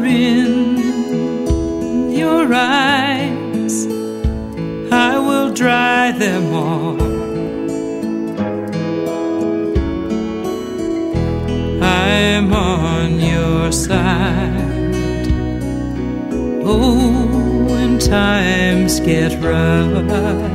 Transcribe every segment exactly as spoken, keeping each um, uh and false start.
are in your eyes, I will dry them all. I'm on your side. Oh, when times get rough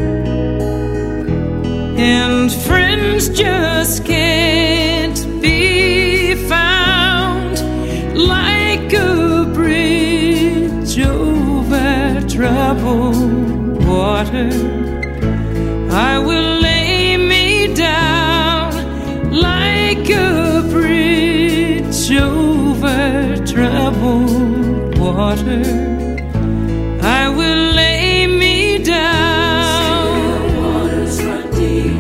and friends just can't be found, like a bridge over troubled water, I will lay me down. Like a bridge over troubled water, I will lay me down. Still waters run deep.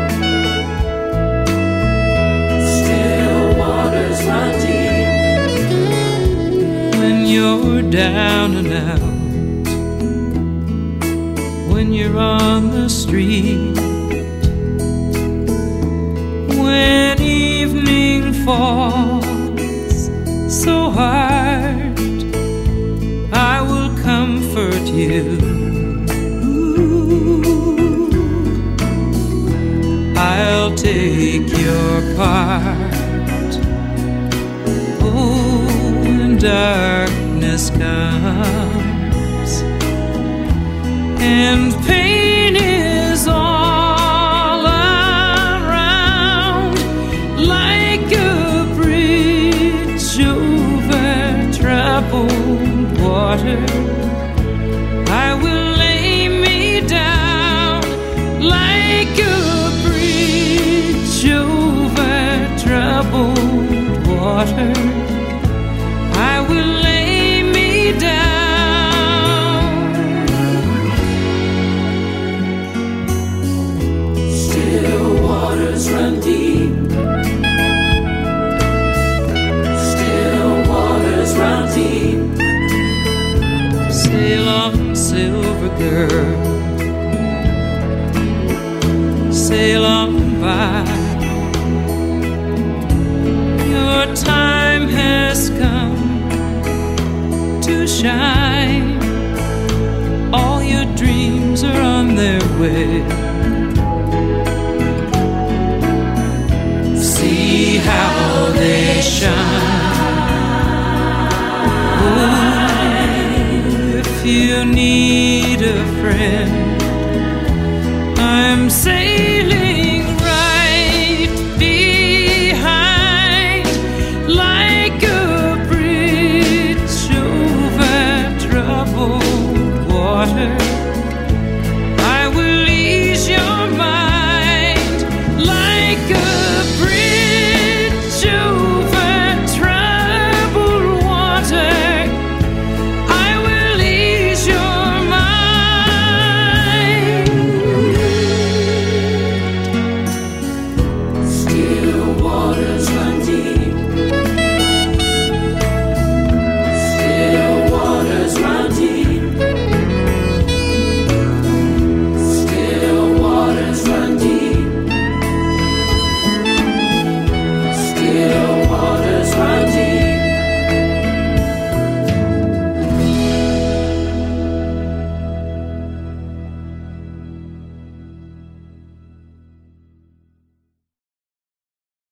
Still waters run deep. When you're down and out, when you're on the street, when evening falls so hard, I will comfort you. I'll take your part. Oh, when darkness comes and pain is all around, like a bridge over troubled water, I will lay me down. Like a bridge over troubled water, I will lay me down. Still waters run deep. Still waters run deep. Sail on, silver girl, sail on by. Your time has come to shine. All your dreams are on their way. See how they shine. Oh, if you need a friend, I'm saying